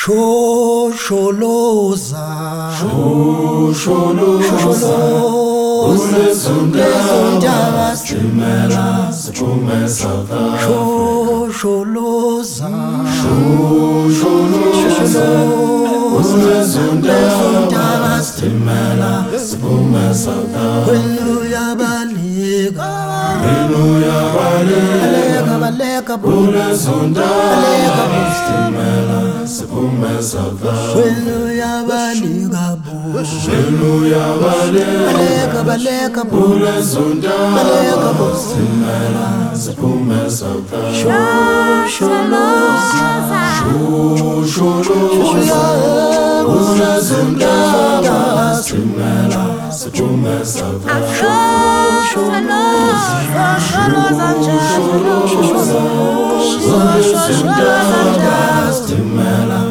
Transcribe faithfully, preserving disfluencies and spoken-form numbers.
shosholoza shosholoza kulezondaba sithumela siphume South Africa shosholoza shosholoza kulezondaba sithumela siphume South Africa uyabaleka uyabaleka baleka kulezondaba sithumela siphume South Africa uyabaleka uyabaleka baleka kulezondaba sithumela siphume South Africa shosholoza shosholoza kulezondaba sithumela siphume South Africa shosholoza shosholoza kulezondaba sithumela